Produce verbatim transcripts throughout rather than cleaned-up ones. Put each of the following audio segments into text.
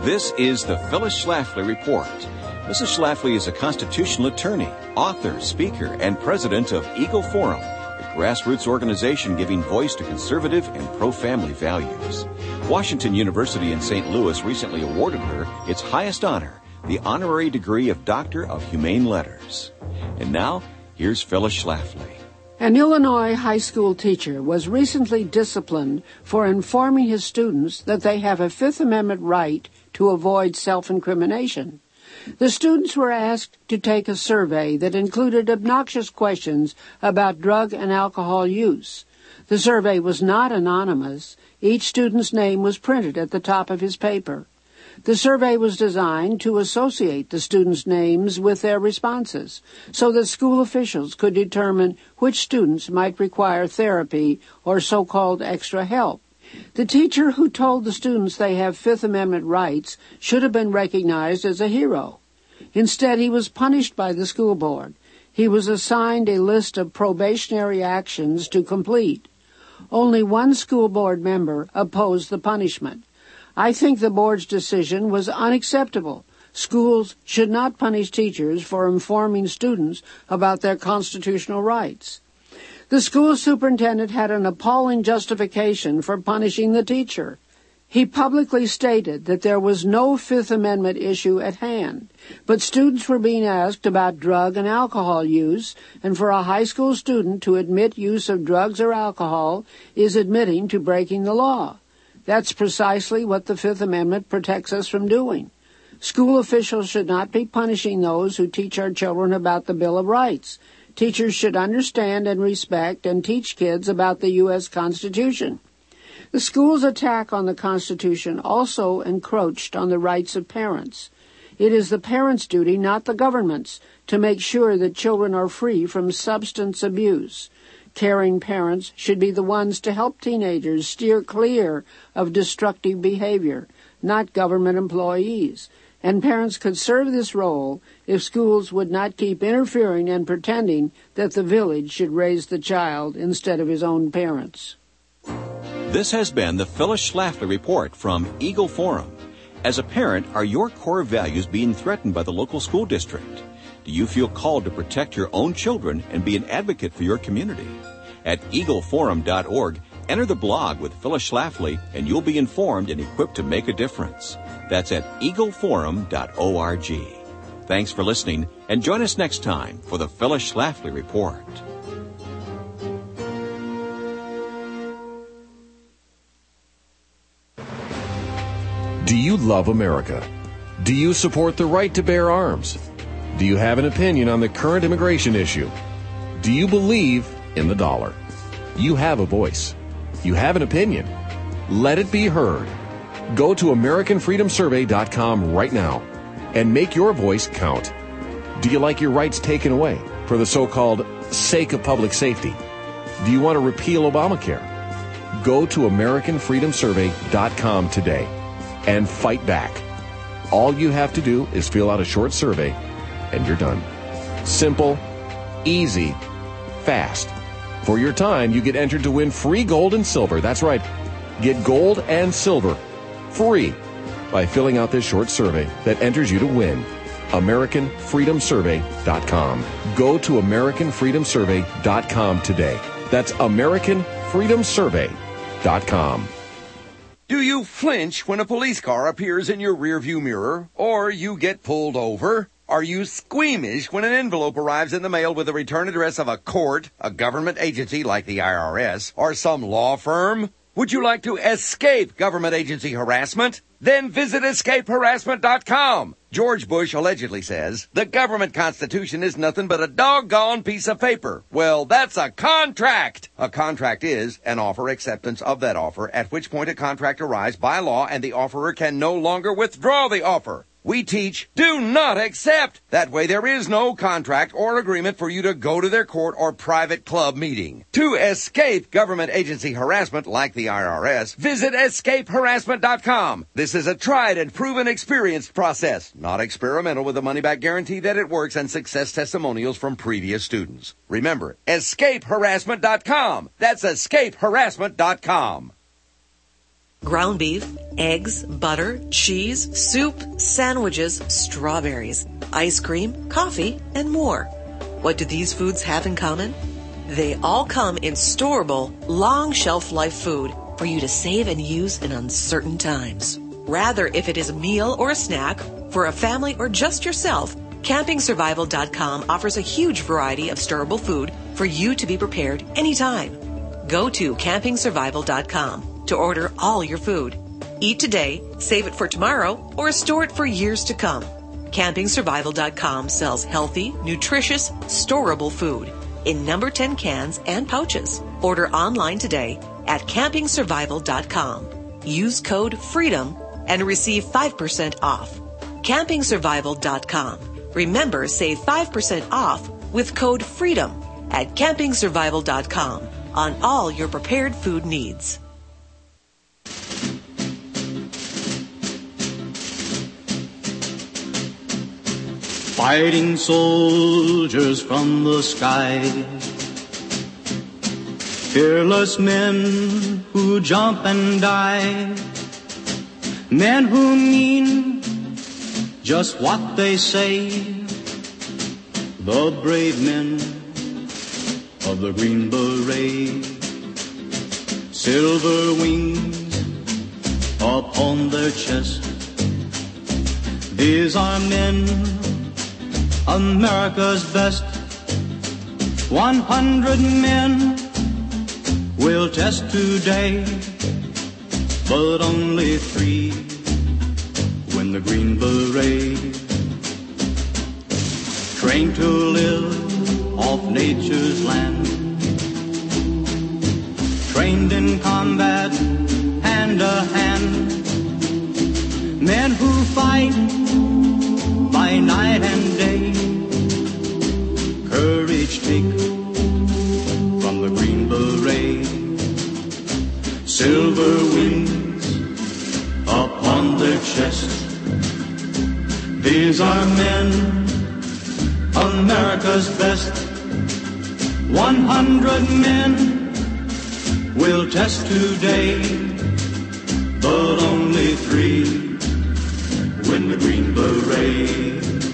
This is the Phyllis Schlafly Report. Missus Schlafly is a constitutional attorney, author, speaker, and president of Eagle Forum, a grassroots organization giving voice to conservative and pro-family values. Washington University in Saint Louis recently awarded her its highest honor, the honorary degree of Doctor of Humane Letters. And now, here's Phyllis Schlafly. An Illinois high school teacher was recently disciplined for informing his students that they have a Fifth Amendment right to avoid self-incrimination. The students were asked to take a survey that included obnoxious questions about drug and alcohol use. The survey was not anonymous. Each student's name was printed at the top of his paper. The survey was designed to associate the students' names with their responses so that school officials could determine which students might require therapy or so-called extra help. The teacher who told the students they have Fifth Amendment rights should have been recognized as a hero. Instead, he was punished by the school board. He was assigned a list of probationary actions to complete. Only one school board member opposed the punishment. I think the board's decision was unacceptable. Schools should not punish teachers for informing students about their constitutional rights. The school superintendent had an appalling justification for punishing the teacher. He publicly stated that there was no Fifth Amendment issue at hand, but students were being asked about drug and alcohol use, and for a high school student to admit use of drugs or alcohol is admitting to breaking the law. That's precisely what the Fifth Amendment protects us from doing. School officials should not be punishing those who teach our children about the Bill of Rights. Teachers should understand and respect and teach kids about the U S Constitution. The school's attack on the Constitution also encroached on the rights of parents. It is the parents' duty, not the government's, to make sure that children are free from substance abuse. Caring parents should be the ones to help teenagers steer clear of destructive behavior, not government employees. And parents could serve this role if schools would not keep interfering and pretending that the village should raise the child instead of his own parents. This has been the Phyllis Schlafly Report from Eagle Forum. As a parent, are your core values being threatened by the local school district? Do you feel called to protect your own children and be an advocate for your community? At eagle forum dot org, enter the blog with Phyllis Schlafly and you'll be informed and equipped to make a difference. That's at eagle forum dot org. Thanks for listening, and join us next time for the Phyllis Schlafly Report. Do you love America? Do you support the right to bear arms? Do you have an opinion on the current immigration issue? Do you believe in the dollar? You have a voice. You have an opinion. Let it be heard. Go to American Freedom Survey dot com right now and make your voice count. Do you like your rights taken away for the so-called sake of public safety? Do you want to repeal Obamacare? Go to American Freedom Survey dot com today and fight back. All you have to do is fill out a short survey and you're done. Simple, easy, fast. For your time, you get entered to win free gold and silver. That's right. Get gold and silver free by filling out this short survey that enters you to win. American Freedom Survey dot com. Go to American Freedom Survey dot com today. That's American Freedom Survey dot com. Do you flinch when a police car appears in your rearview mirror, or you get pulled over? Are you squeamish when an envelope arrives in the mail with the return address of a court, a government agency like the I R S, or some law firm? Would you like to escape government agency harassment? Then visit escape harassment dot com. George Bush allegedly says, the government constitution is nothing but a doggone piece of paper. Well, that's a contract. A contract is an offer acceptance of that offer, at which point a contract arrives by law and the offerer can no longer withdraw the offer. We teach, do not accept. That way there is no contract or agreement for you to go to their court or private club meeting. To escape government agency harassment like the I R S, visit escape harassment dot com. This is a tried and proven experienced process, not experimental, with a money-back guarantee that it works and success testimonials from previous students. Remember, escape harassment dot com. That's escape harassment dot com. ground beef, eggs, butter, cheese, soup, sandwiches, strawberries, ice cream, coffee, and more. What do these foods have in common? They all come in storable, long shelf life food for you to save and use in uncertain times. Rather, if it is a meal or a snack for a family or just yourself, camping survival dot com offers a huge variety of storable food for you to be prepared anytime. Go to camping survival dot com to order all your food. Eat today, save it for tomorrow, or store it for years to come. camping survival dot com sells healthy, nutritious, storable food in number ten cans and pouches. Order online today at camping survival dot com. Use code FREEDOM and receive five percent off. camping survival dot com. Remember, save five percent off with code FREEDOM at camping survival dot com on all your prepared food needs. Fighting soldiers from the sky, fearless men who jump and die, men who mean just what they say, the brave men of the Green Beret, silver wings upon their chest. These are men, America's best. One hundred men will test today, but only three win the Green Beret. Trained to live off nature's land, trained in combat hand to hand, men who fight by night and day, courage take from the Green Beret, silver wings upon their chest. These are men, America's best. One hundred men will test today, but only three win the Green Beret.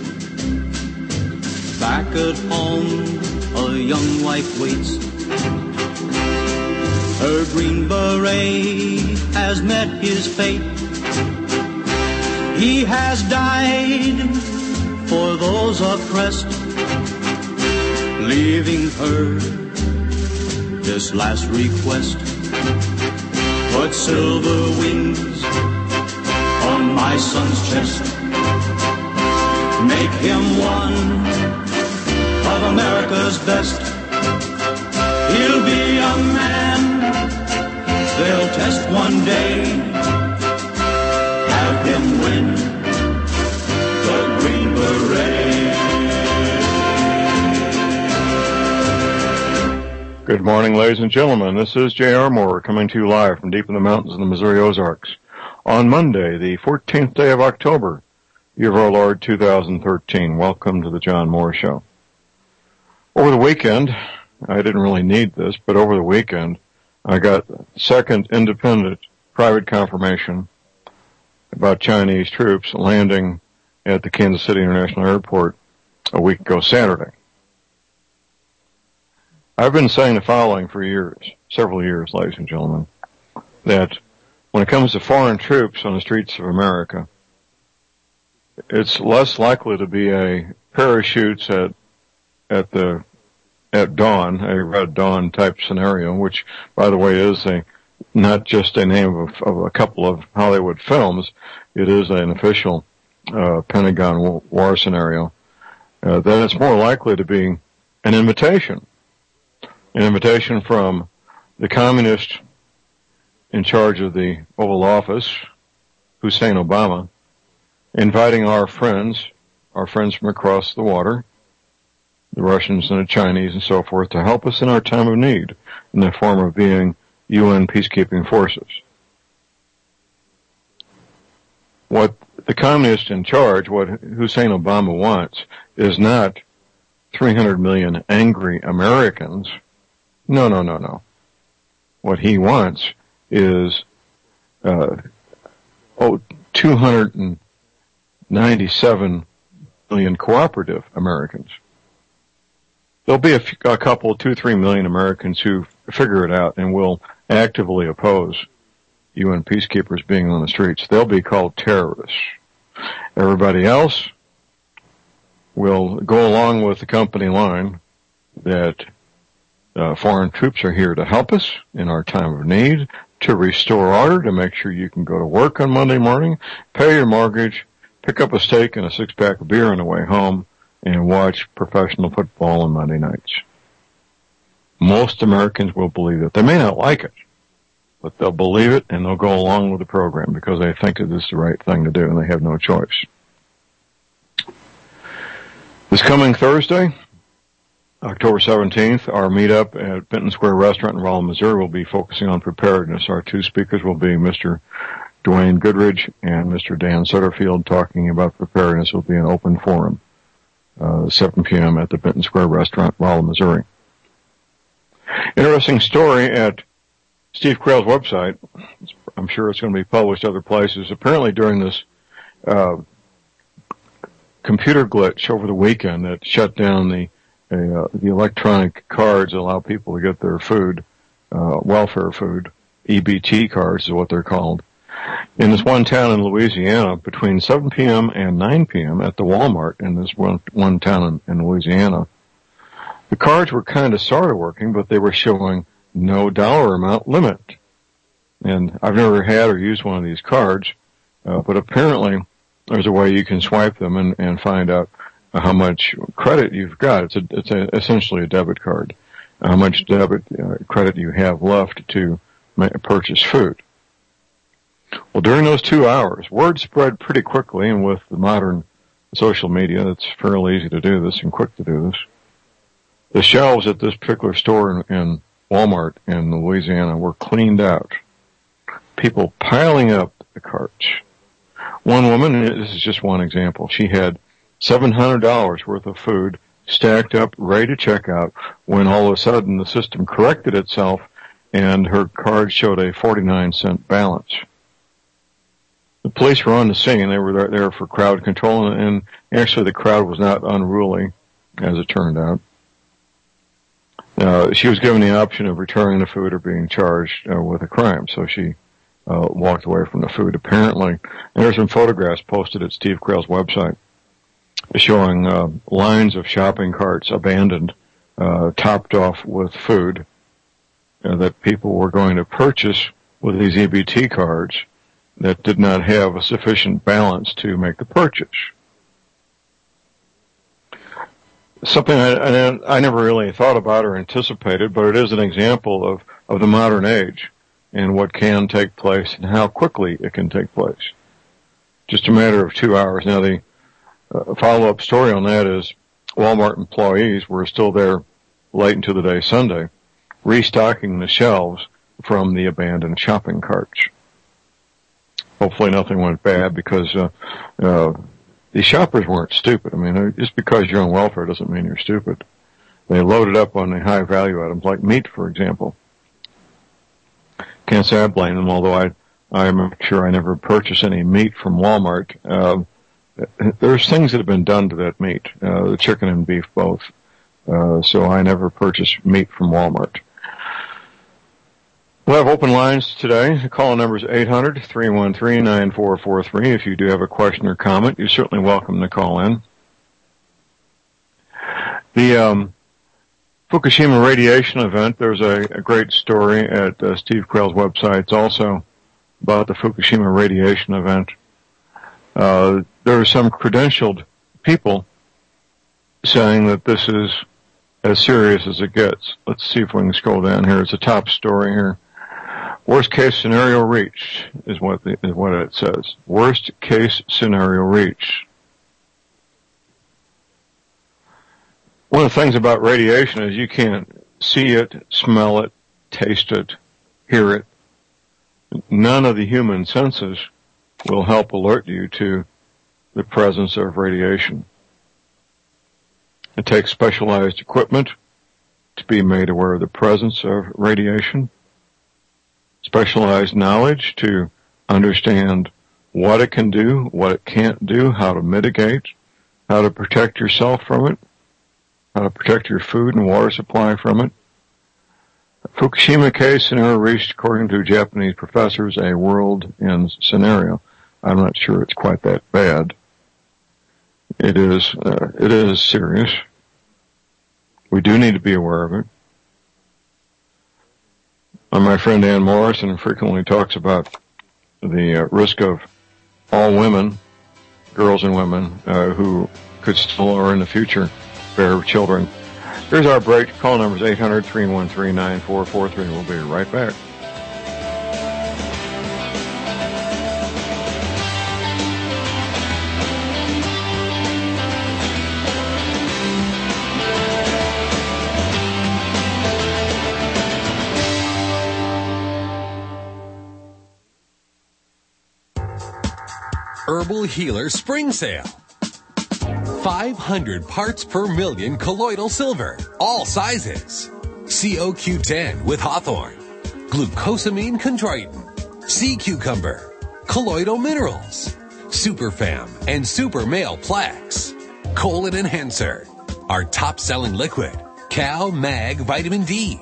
Back at home, a young wife waits. Her Green Beret has met his fate. He has died for those oppressed, leaving her this last request. Put silver wings on my son's chest. Make him one of America's best. He'll be a man they'll test one day. Have him win the Green Beret. Good morning, ladies and gentlemen. This is J R. Moore coming to you live from deep in the mountains of the Missouri Ozarks on Monday, the fourteenth day of October, year of our Lord two thousand thirteen. Welcome to the John Moore Show. Over the weekend, I didn't really need this, but over the weekend, I got second independent private confirmation about Chinese troops landing at the Kansas City International Airport a week ago Saturday. I've been saying the following for years, several years, ladies and gentlemen, that when it comes to foreign troops on the streets of America, it's less likely to be a parachutes at at the at dawn, a red dawn type scenario, which, by the way, is a not just a name of, of a couple of Hollywood films. It is an official uh, Pentagon war scenario. Uh, then it's more likely to be an invitation, an invitation from the communist in charge of the Oval Office, Hussein Obama, inviting our friends, our friends from across the water, the Russians and the Chinese and so forth, to help us in our time of need in the form of being U N peacekeeping forces. What the communists in charge, what Hussein Obama wants, is not three hundred million angry Americans. No, no, no, no. What he wants is uh, oh, two hundred ninety-seven million cooperative Americans. There'll be a, few, a couple, two, three million Americans who figure it out and will actively oppose U N peacekeepers being on the streets. They'll be called terrorists. Everybody else will go along with the company line that uh, foreign troops are here to help us in our time of need, to restore order, to make sure you can go to work on Monday morning, pay your mortgage, pick up a steak and a six-pack of beer on the way home, and watch professional football on Monday nights. Most Americans will believe it. They may not like it, but they'll believe it and they'll go along with the program because they think it is the right thing to do and they have no choice. This coming Thursday, October seventeenth, our meetup at Benton Square Restaurant in Rolla, Missouri will be focusing on preparedness. Our two speakers will be Mister Dwayne Goodridge and Mister Dan Sutterfield. Talking about preparedness will be an open forum, uh, seven p.m. at the Benton Square Restaurant, Rolla, Missouri. Interesting story at Steve Quayle's website. I'm sure it's going to be published other places. Apparently during this uh, computer glitch over the weekend that shut down the uh, the electronic cards that allow people to get their food, uh, welfare food, E B T cards is what they're called. In this one town in Louisiana, between seven p.m. and nine p.m. at the Walmart in this one, one town in, in Louisiana, the cards were kind of sort of working, but they were showing no dollar amount limit. And I've never had or used one of these cards, uh, but apparently there's a way you can swipe them and, and find out how much credit you've got. It's a, it's a, essentially a debit card. How much debit uh, credit you have left to ma- purchase food. Well, during those two hours, word spread pretty quickly, and with the modern social media, it's fairly easy to do this and quick to do this. The shelves at this particular store in, in Walmart in Louisiana were cleaned out. People piling up the carts. One woman, this is just one example, she had seven hundred dollars worth of food stacked up, ready to check out, when all of a sudden the system corrected itself and her card showed a forty-nine cent balance. The police were on the scene. They were there for crowd control, and actually the crowd was not unruly, as it turned out. Uh, she was given the option of returning the food or being charged uh, with a crime, so she uh, walked away from the food, apparently. And there's some photographs posted at Steve Quayle's website showing uh, lines of shopping carts abandoned, uh, topped off with food uh, that people were going to purchase with these E B T cards that did not have a sufficient balance to make the purchase. Something I, I, I never really thought about or anticipated, but it is an example of, of the modern age and what can take place and how quickly it can take place. Just a matter of two hours. Now, the uh, follow-up story on that is Walmart employees were still there late into the day Sunday, restocking the shelves from the abandoned shopping carts. Hopefully nothing went bad because uh, uh, the shoppers weren't stupid. I mean, just because you're on welfare doesn't mean you're stupid. They loaded up on the high-value items, like meat, for example. Can't say I blame them, although I, I'm sure I never purchased any meat from Walmart. Uh, there's things that have been done to that meat, uh, the chicken and beef both. Uh, so I never purchased meat from Walmart. We'll have open lines today. The call number is eight hundred, three one three, nine four four three. If you do have a question or comment, you're certainly welcome to call in. The um, Fukushima radiation event, there's a, a great story at uh, Steve Quayle's website. It's also about the Fukushima radiation event. Uh, there are some credentialed people saying that this is as serious as it gets. Let's see if we can scroll down here. It's a top story here. Worst case scenario reached is what the, is what it says. Worst case scenario reached. One of the things about radiation is you can't see it, smell it, taste it, hear it. None of the human senses will help alert you to the presence of radiation. It takes specialized equipment to be made aware of the presence of radiation, specialized knowledge to understand what it can do, what it can't do, how to mitigate, how to protect yourself from it, how to protect your food and water supply from it. Fukushima case scenario reached, according to Japanese professors, a world-end scenario. I'm not sure it's quite that bad. It is, uh, it is serious. We do need to be aware of it. And my friend Ann Morrison frequently talks about the uh, risk of all women, girls and women, uh, who could still or in the future bear children. Here's our break. Call number is eight hundred, three one three, nine four four three. We'll be right back. Herbal Healer Spring Sale. five hundred parts per million colloidal silver, all sizes. C O Q ten with hawthorn, glucosamine chondroitin, sea cucumber, colloidal minerals, Superfam and Super Male Plex, Colon Enhancer, our top-selling liquid, Cal Mag Vitamin D,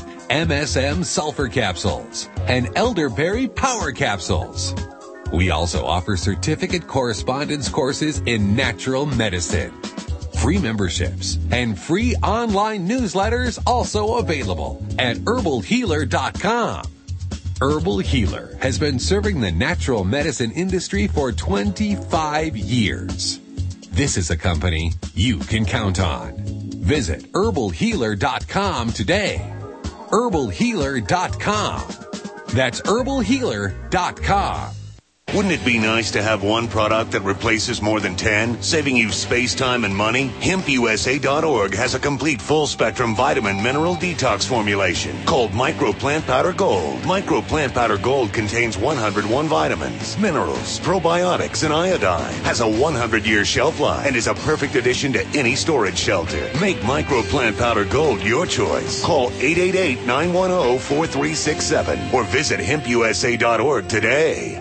M S M Sulfur Capsules, and Elderberry Power Capsules. We also offer certificate correspondence courses in natural medicine. Free memberships and free online newsletters also available at herbal healer dot com. Herbal Healer has been serving the natural medicine industry for twenty-five years. This is a company you can count on. Visit herbal healer dot com today. herbal healer dot com. That's herbal healer dot com. Wouldn't it be nice to have one product that replaces more than ten, saving you space, time, and money? hemp U S A dot org has a complete full-spectrum vitamin mineral detox formulation called Micro Plant Powder Gold. Micro Plant Powder Gold contains one hundred one vitamins, minerals, probiotics, and iodine. Has a one hundred year shelf life and is a perfect addition to any storage shelter. Make Micro Plant Powder Gold your choice. Call eight eight eight, nine one zero, four three six seven or visit hemp U S A dot org today.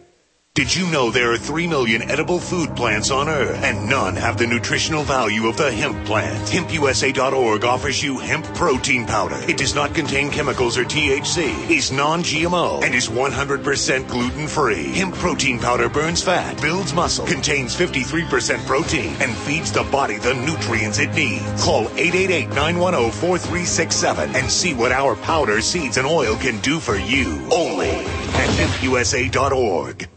Did you know there are three million edible food plants on Earth, and none have the nutritional value of the hemp plant? hemp U S A dot org offers you hemp protein powder. It does not contain chemicals or T H C, is non G M O, and is one hundred percent gluten-free. Hemp protein powder burns fat, builds muscle, contains fifty-three percent protein, and feeds the body the nutrients it needs. Call eight eight eight, nine one zero, four three six seven and see what our powder, seeds, and oil can do for you. Only at hemp U S A dot org.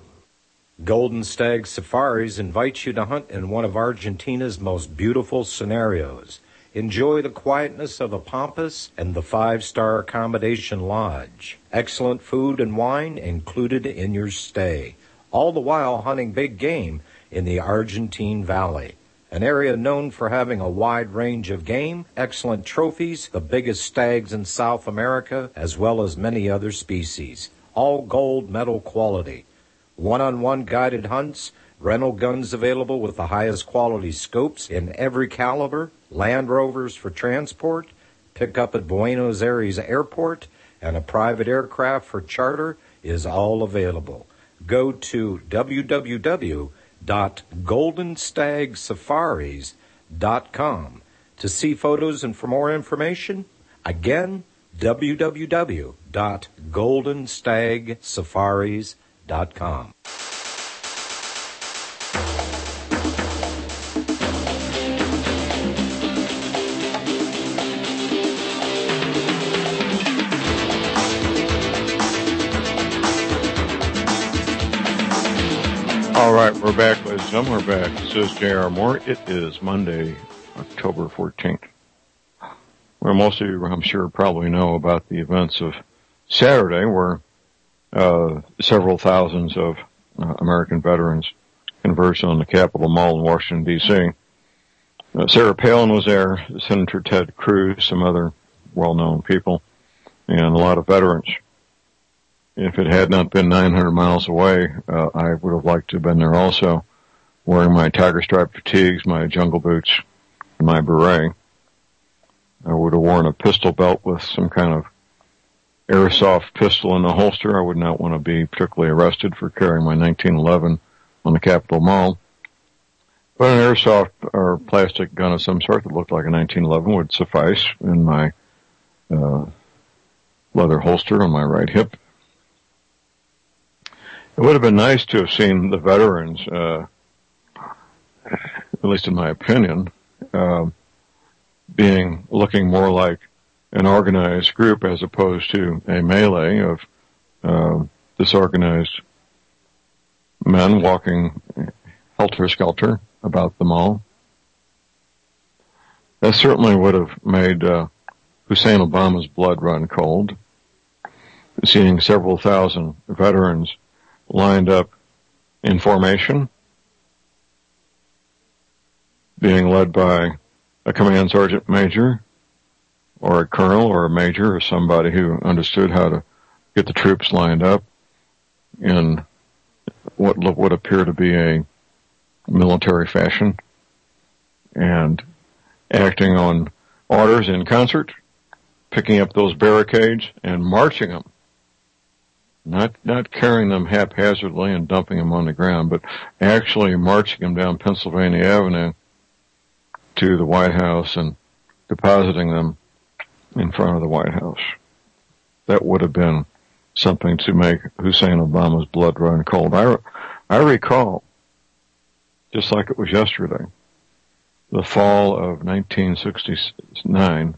Golden Stag Safaris invites you to hunt in one of Argentina's most beautiful scenarios. Enjoy the quietness of a pampas and the five-star accommodation lodge. Excellent food and wine included in your stay, all the while hunting big game in the Argentine Valley, an area known for having a wide range of game, excellent trophies, the biggest stags in South America, as well as many other species, all gold medal quality. One-on-one guided hunts, rental guns available with the highest quality scopes in every caliber, Land Rovers for transport, pick up at Buenos Aires Airport, and a private aircraft for charter is all available. Go to w w w dot golden stag safaris dot com to see photos and for more information. Again, w w w dot golden stag safaris dot com. All right, we're back, ladies and gentlemen. We're back. This is J R. Moore. It is Monday, October fourteenth. Well, most of you, I'm sure, probably know about the events of Saturday, where uh, several thousands of uh, American veterans converged on the Capitol Mall in Washington, D C Uh, Sarah Palin was there, Senator Ted Cruz, some other well-known people, and a lot of veterans. If it had not been nine hundred miles away, uh, I would have liked to have been there also, wearing my tiger stripe fatigues, my jungle boots, and my beret. I would have worn a pistol belt with some kind of airsoft pistol in the holster. I would not want to be particularly arrested for carrying my nineteen eleven on the Capitol Mall. But an airsoft or plastic gun of some sort that looked like a nineteen eleven would suffice in my uh, leather holster on my right hip. It would have been nice to have seen the veterans, uh, at least in my opinion, uh, being, looking more like an organized group as opposed to a melee of uh, disorganized men walking helter-skelter about the mall. That certainly would have made uh, Hussein Obama's blood run cold, seeing several thousand veterans lined up in formation, being led by a command sergeant major or a colonel or a major or somebody who understood how to get the troops lined up in what would appear to be a military fashion and acting on orders in concert, picking up those barricades and marching them. Not, not carrying them haphazardly and dumping them on the ground, but actually marching them down Pennsylvania Avenue to the White House and depositing them in front of the White House. That would have been something to make Hussein Obama's blood run cold. I, I recall, just like it was yesterday, the fall of nineteen sixty-nine,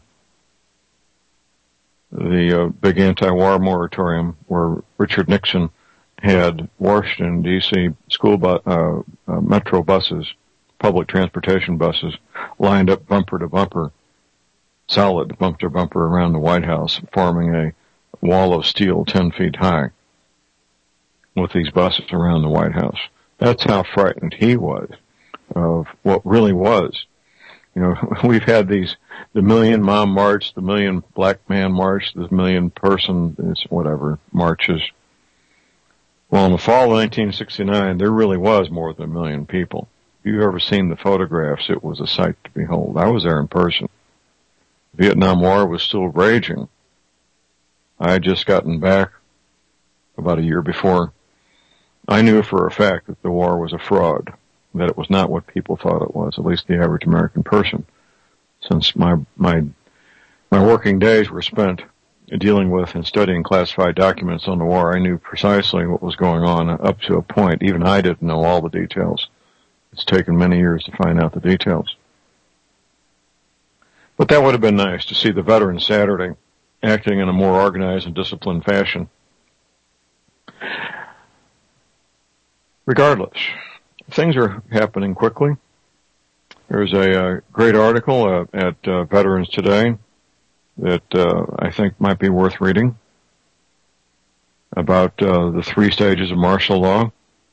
the uh, big anti-war moratorium where Richard Nixon had Washington, D C school bu- uh, uh, metro buses, public transportation buses, lined up bumper to bumper, solid bumper to bumper around the White House, forming a wall of steel ten feet high with these buses around the White House. That's how frightened he was of what really was. You know, we've had these, the Million Mom March, the Million Black Man March, the Million Person, whatever, marches. Well, in the fall of nineteen sixty-nine, there really was more than a million people. If you've ever seen the photographs, it was a sight to behold. I was there in person. The Vietnam War was still raging. I had just gotten back about a year before. I knew for a fact that the war was a fraud, that it was not what people thought it was, at least the average American person. Since my my my working days were spent dealing with and studying classified documents on the war, I knew precisely what was going on up to a point. Even I didn't know all the details. It's taken many years to find out the details. But that would have been nice to see the Veterans Saturday acting in a more organized and disciplined fashion. Regardless, things are happening quickly. There's a, a great article uh, at uh, Veterans Today that uh, I think might be worth reading about uh, the three stages of martial law.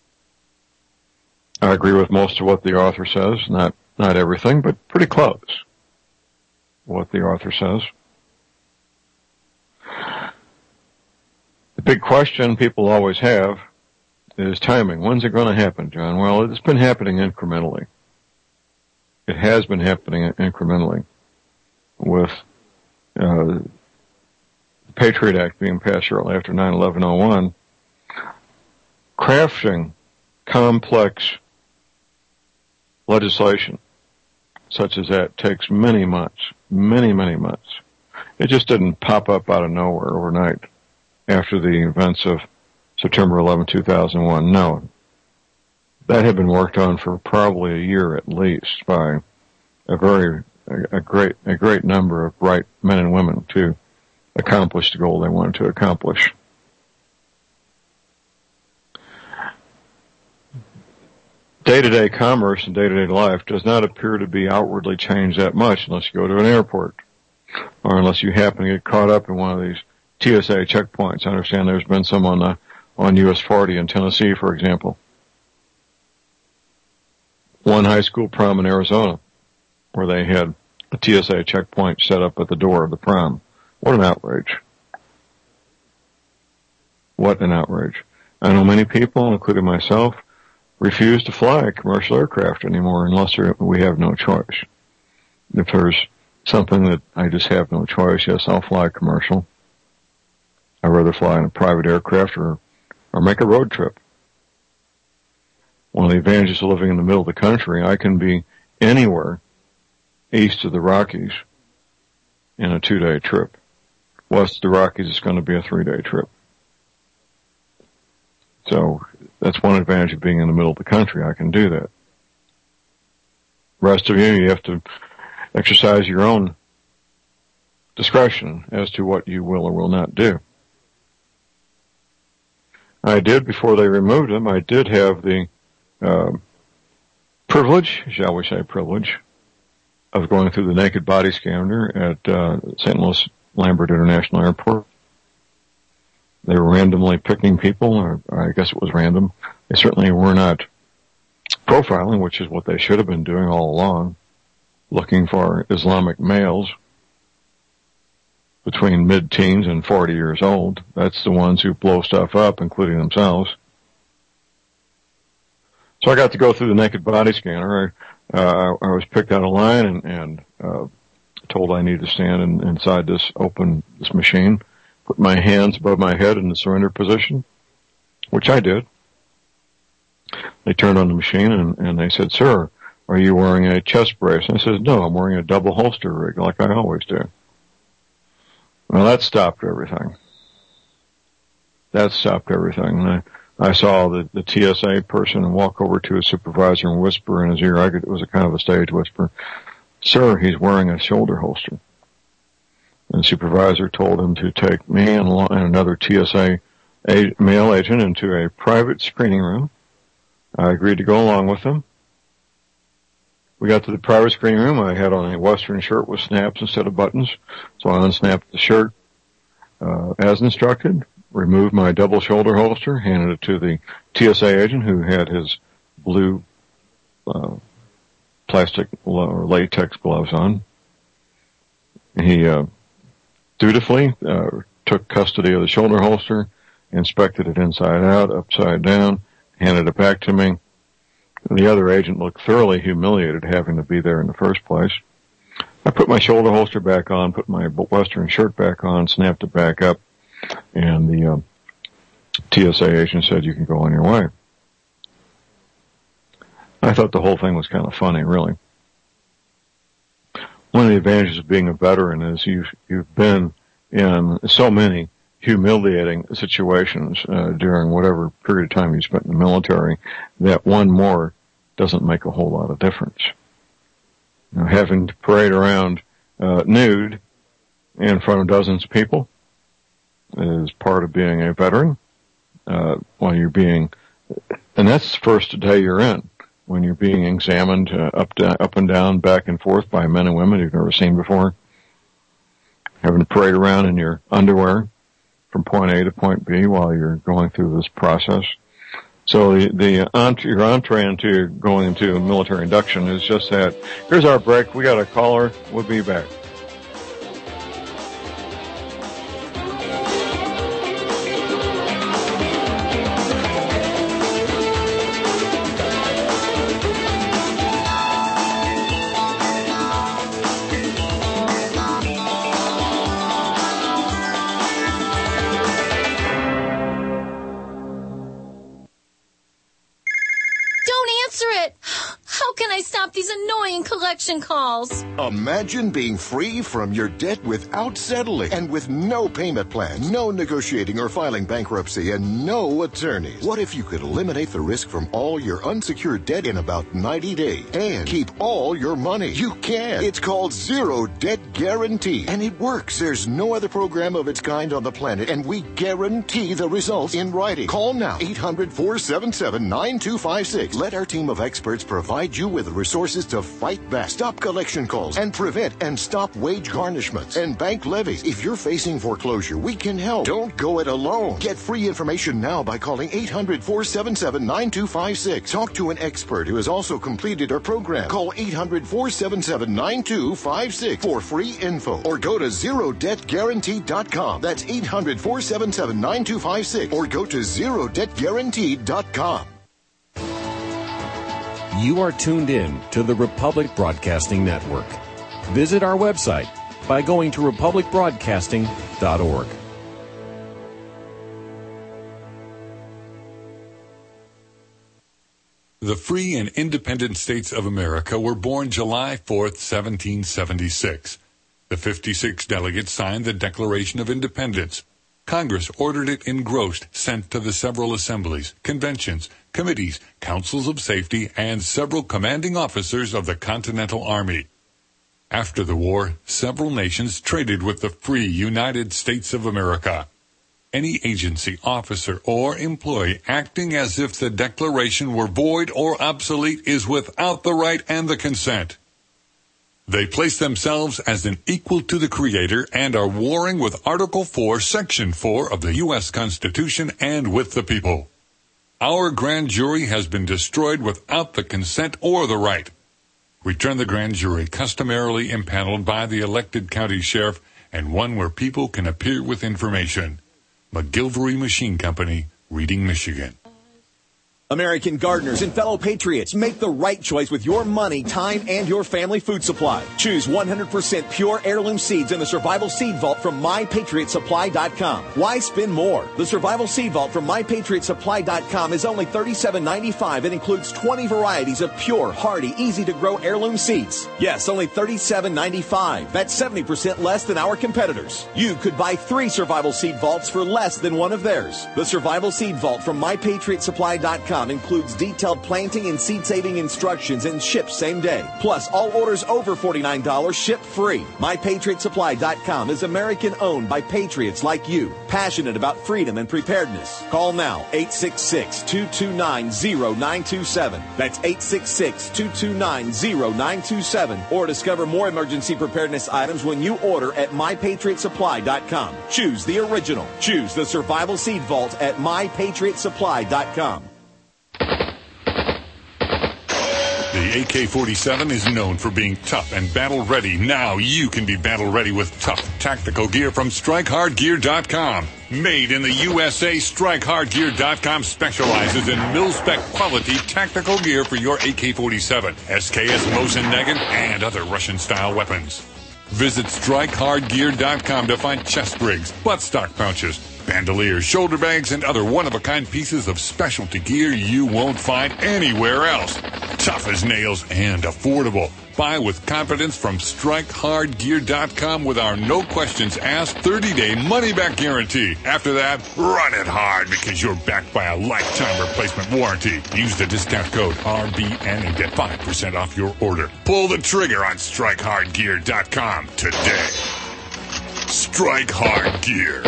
I agree with most of what the author says, not not everything, but pretty close what the author says. The big question people always have is timing. When's it going to happen, John? Well, it's been happening incrementally. It has been happening incrementally with uh, the Patriot Act being passed shortly after nine eleven oh one, crafting complex legislation such as that takes many months, many, many months. It just didn't pop up out of nowhere overnight after the events of September eleventh, two thousand one. No. That had been worked on for probably a year at least by a very, a, a great, a great number of bright men and women to accomplish the goal they wanted to accomplish. Day-to-day commerce and day-to-day life does not appear to be outwardly changed that much unless you go to an airport or unless you happen to get caught up in one of these T S A checkpoints. I understand there's been some on the, on U S forty in Tennessee, for example. One high school prom in Arizona where they had a T S A checkpoint set up at the door of the prom. What an outrage. What an outrage. I know many people, including myself, refuse to fly commercial aircraft anymore unless we have no choice. If there's something that I just have no choice, yes, I'll fly commercial. I'd rather fly in a private aircraft or, or make a road trip. One of the advantages of living in the middle of the country, I can be anywhere east of the Rockies in a two-day trip. West of the Rockies, it's going to be a three-day trip. So that's one advantage of being in the middle of the country. I can do that. Rest of you, you have to exercise your own discretion as to what you will or will not do. I did, before they removed them, I did have the uh, privilege, shall we say privilege, of going through the naked body scanner at uh, Saint Louis Lambert International Airport. They were randomly picking people, or I guess it was random. They certainly were not profiling, which is what they should have been doing all along, looking for Islamic males between mid-teens and forty years old. That's the ones who blow stuff up, including themselves. So I got to go through the naked body scanner. I, uh, I was picked out of line and, and uh, told I needed to stand in, inside this open, this machine, put my hands above my head in the surrender position, which I did. They turned on the machine and, and they said, "Sir, are you wearing a chest brace?" And I said, "No, I'm wearing a double holster rig like I always do." Well, that stopped everything. That stopped everything. And I, I saw the, the T S A person walk over to his supervisor and whisper in his ear. I could, it was a kind of a stage whisper. "Sir, he's wearing a shoulder holster." And the supervisor told him to take me and, and another T S A a, male agent into a private screening room. I agreed to go along with them. We got to the private screening room. I had on a Western shirt with snaps instead of buttons, so I unsnapped the shirt uh, as instructed, removed my double shoulder holster, handed it to the T S A agent who had his blue uh, plastic or latex gloves on. He uh, dutifully uh, took custody of the shoulder holster, inspected it inside out, upside down, handed it back to me. The other agent looked thoroughly humiliated having to be there in the first place. I put my shoulder holster back on, put my Western shirt back on, snapped it back up, and the uh, T S A agent said, "You can go on your way." I thought the whole thing was kind of funny, really. One of the advantages of being a veteran is you've, you've been in so many humiliating situations uh, during whatever period of time you spent in the military that one more doesn't make a whole lot of difference. You know, having to parade around uh, nude in front of dozens of people is part of being a veteran. Uh, while you're being, and that's the first day you're in, when you're being examined uh, up, down, up and down, back and forth by men and women you've never seen before. Having to parade around in your underwear from point A to point B while you're going through this process. So the, the entree, your entree into going into a military induction is just that. Here's our break. We got a caller. We'll be back. Collection calls. Imagine being free from your debt without settling and with no payment plans, no negotiating or filing bankruptcy, and no attorneys. What if you could eliminate the risk from all your unsecured debt in about ninety days and keep all your money? You can. It's called Zero Debt Guarantee, and it works. There's no other program of its kind on the planet, and we guarantee the results in writing. Call now, eight hundred, four seven seven, nine two five six. Let our team of experts provide you with the resources to fight back, stop collection calls, and prevent and stop wage garnishments and bank levies. If you're facing foreclosure, we can help. Don't go it alone. Get free information now by calling eight hundred, four seven seven, nine two five six. Talk to an expert who has also completed our program. Call eight hundred, four seven seven, nine two five six for free info, or go to zero debt guarantee dot com. That's eight hundred, four seven seven, nine two five six, or go to zero debt guarantee dot com. You are tuned in to the Republic Broadcasting Network. Visit our website by going to republic broadcasting dot org. The free and independent states of America were born July fourth, seventeen seventy-six. The fifty-six delegates signed the Declaration of Independence. Congress ordered it engrossed, sent to the several assemblies, conventions, committees, councils of safety, and several commanding officers of the Continental Army. After the war, several nations traded with the free United States of America. Any agency, officer, or employee acting as if the Declaration were void or obsolete is without the right and the consent. They place themselves as an equal to the Creator and are warring with Article four, Section four of the U S Constitution and with the people. Our grand jury has been destroyed without the consent or the right. Return the grand jury customarily impaneled by the elected county sheriff and one where people can appear with information. McGilvery Machine Company, Reading, Michigan. American gardeners and fellow patriots, make the right choice with your money, time, and your family food supply. Choose one hundred percent pure heirloom seeds in the Survival Seed Vault from my patriot supply dot com. Why spend more? The Survival Seed Vault from my patriot supply dot com is only thirty-seven ninety-five and includes twenty varieties of pure, hardy, easy-to-grow heirloom seeds. Yes, only thirty-seven ninety-five. That's seventy percent less than our competitors. You could buy three Survival Seed Vaults for less than one of theirs. The Survival Seed Vault from my patriot supply dot com includes detailed planting and seed-saving instructions and ships same day. Plus, all orders over forty-nine dollars ship free. my patriot supply dot com is American-owned by patriots like you, passionate about freedom and preparedness. Call now, eight six six, two two nine, zero nine two seven. That's eight six six, two two nine, zero nine two seven. Or discover more emergency preparedness items when you order at my patriot supply dot com. Choose the original. Choose the Survival Seed Vault at my patriot supply dot com. The A K forty-seven is known for being tough and battle-ready. Now you can be battle-ready with tough tactical gear from strike hard gear dot com. Made in the U S A, strike hard gear dot com specializes in mil-spec quality tactical gear for your A K forty-seven, S K S Mosin Nagant, and other Russian-style weapons. Visit strike hard gear dot com to find chest rigs, buttstock pouches, bandoliers, shoulder bags, and other one-of-a-kind pieces of specialty gear you won't find anywhere else. Tough as nails and affordable. Buy with confidence from strike hard gear dot com with our no-questions-asked thirty-day money-back guarantee. After that, run it hard because you're backed by a lifetime replacement warranty. Use the discount code R B N and get five percent off your order. Pull the trigger on strike hard gear dot com today. Strike Hard Gear.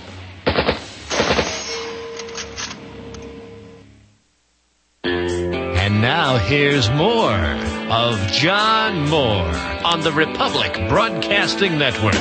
And now here's more of John Moore on the Republic Broadcasting Network.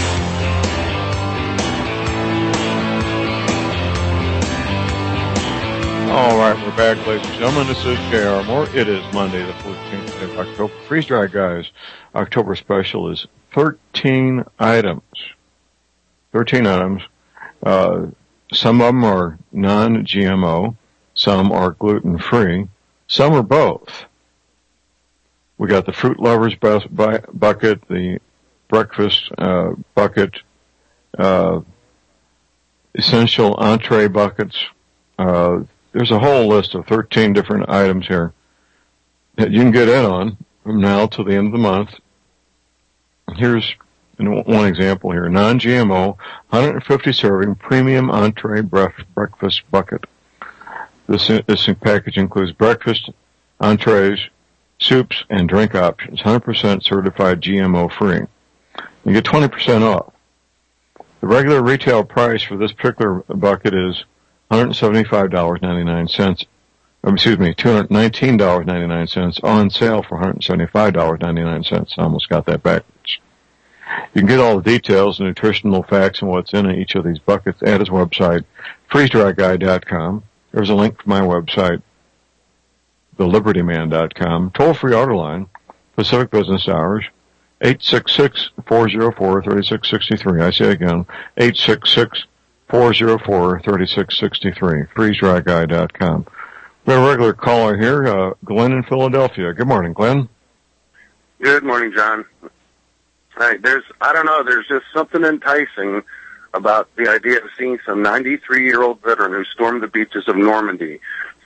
All right, we're back, ladies and gentlemen. This is J R Moore. It is Monday, the fourteenth of October. Freeze Dry Guys, October special is thirteen items. thirteen items. Uh, some of them are non-G M O. Some are gluten-free. Some are both. We got the Fruit Lovers bu- bu- bucket, the breakfast uh, bucket, uh, essential entree buckets. Uh, there's a whole list of thirteen different items here that you can get in on from now till the end of the month. Here's one example here. Non-G M O, one hundred fifty serving premium entree bref- breakfast bucket. This, this package includes breakfast, entrees, soups, and drink options. one hundred percent certified G M O free. You get twenty percent off. The regular retail price for this particular bucket is one hundred seventy-five dollars and ninety-nine cents. Excuse me, two hundred nineteen dollars and ninety-nine cents. On sale for one hundred seventy-five dollars and ninety-nine cents. I almost got that backwards. You can get all the details, the nutritional facts, and what's in each of these buckets at his website, freeze dry guy dot com. There's a link to my website, the liberty man dot com. Toll-free order line, Pacific business hours, eight six six, four oh four, three six six three. I say again, eight six six, four oh four, three six six three, freeze dry guy dot com. We have a regular caller here, uh, Glenn in Philadelphia. Good morning, Glenn. Good morning, John. Hey, there's, I don't know, there's just something enticing about the idea of seeing some ninety-three-year-old veteran who stormed the beaches of Normandy,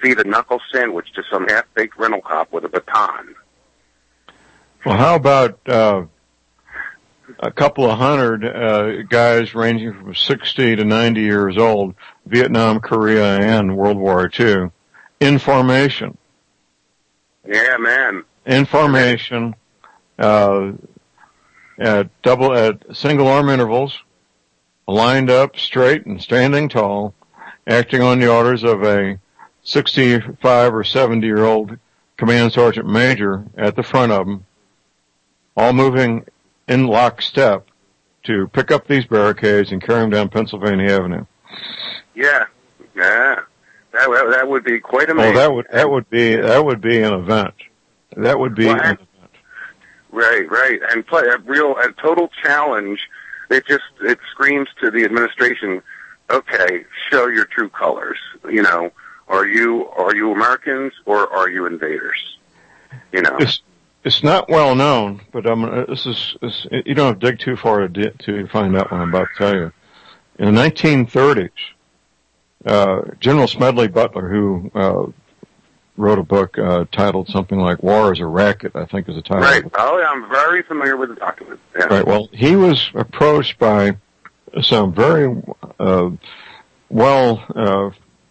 feed a knuckle sandwich to some half-baked rental cop with a baton. Well, how about uh, a couple of hundred uh, guys ranging from sixty to ninety years old, Vietnam, Korea, and World War Two, in formation? Yeah, man. In formation, uh, at double, at single arm intervals, lined up straight and standing tall, acting on the orders of a sixty-five or seventy year old command sergeant major at the front of them, all moving in lockstep to pick up these barricades and carry them down Pennsylvania Avenue. Yeah, yeah. That that would be quite amazing. Oh, that would that would be that would be an event. That would be well, an event. Right, right, and play a real a total challenge. It just it screams to the administration. Okay, show your true colors. You know, are you are you Americans or are you invaders? You know, it's it's not well known, but um, this is this, you don't have to dig too far to di- to find out what I'm about to tell you. In the nineteen thirties. Uh, General Smedley Butler, who, uh, wrote a book, uh, titled something like War is a Racket, I think is the title. Right. Oh, yeah, I'm very familiar with the document. Yeah. Right. Well, he was approached by some very, uh, well, uh,